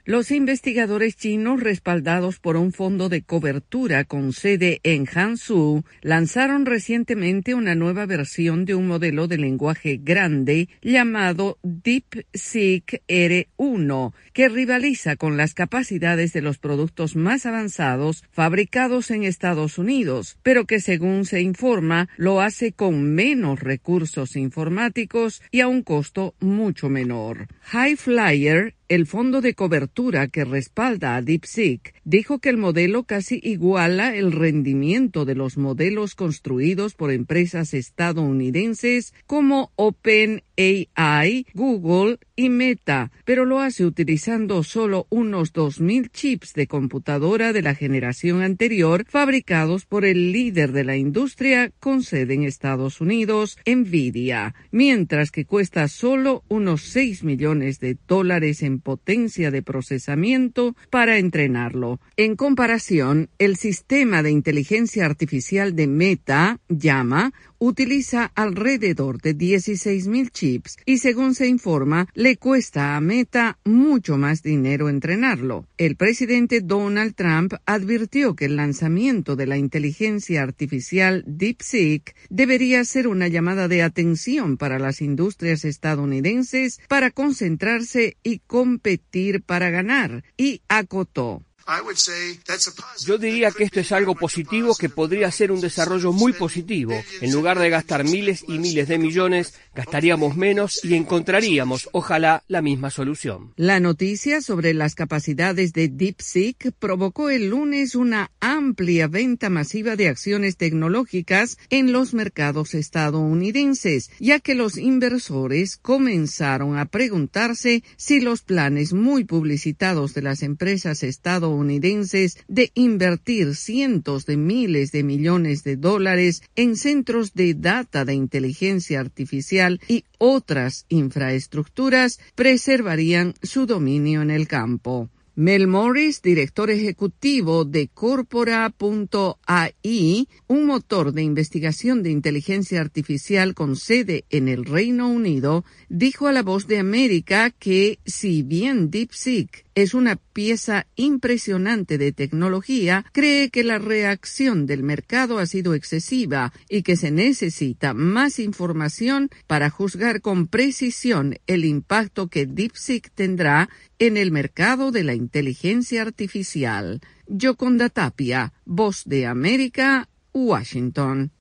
Los investigadores chinos, respaldados por un fondo de cobertura con sede en Hangzhou, lanzaron recientemente una nueva versión de un modelo de lenguaje grande llamado DeepSeek R1, que rivaliza con las capacidades de los productos más avanzados fabricados en Estados Unidos, pero que, según se informa, lo hace con menos recursos informáticos y a un costo mucho menor. Highflyer, el fondo de cobertura que respalda a DeepSeek, dijo que el modelo casi iguala el rendimiento de los modelos construidos por empresas estadounidenses como OpenAI, Google y Meta, pero lo hace utilizando solo unos 2.000 chips de computadora de la generación anterior fabricados por el líder de la industria con sede en Estados Unidos, Nvidia, mientras que cuesta solo unos $6 millones en potencia de procesamiento para entrenarlo. En comparación, el sistema de inteligencia artificial de Meta, Llama, utiliza alrededor de 16.000 chips y, según se informa, le cuesta a Meta mucho más dinero entrenarlo. El presidente Donald Trump advirtió que el lanzamiento de la inteligencia artificial DeepSeek debería ser una llamada de atención para las industrias estadounidenses para concentrarse y competir para ganar, y acotó: yo diría que esto es algo positivo que podría ser un desarrollo muy positivo. En lugar de gastar miles y miles de millones, gastaríamos menos y encontraríamos, ojalá, la misma solución. La noticia sobre las capacidades de DeepSeek provocó el lunes una amplia venta masiva de acciones tecnológicas en los mercados estadounidenses, ya que los inversores comenzaron a preguntarse si los planes muy publicitados de las empresas estadounidenses de invertir cientos de miles de millones de dólares en centros de data de inteligencia artificial y otras infraestructuras preservarían su dominio en el campo. Mel Morris, director ejecutivo de Corpora.ai, un motor de investigación de inteligencia artificial con sede en el Reino Unido, dijo a La Voz de América que, si bien DeepSeek es una pieza impresionante de tecnología, cree que la reacción del mercado ha sido excesiva y que se necesita más información para juzgar con precisión el impacto que DeepSeek tendrá en el mercado de la inteligencia artificial. Yoconda Tapia, Voz de América, Washington.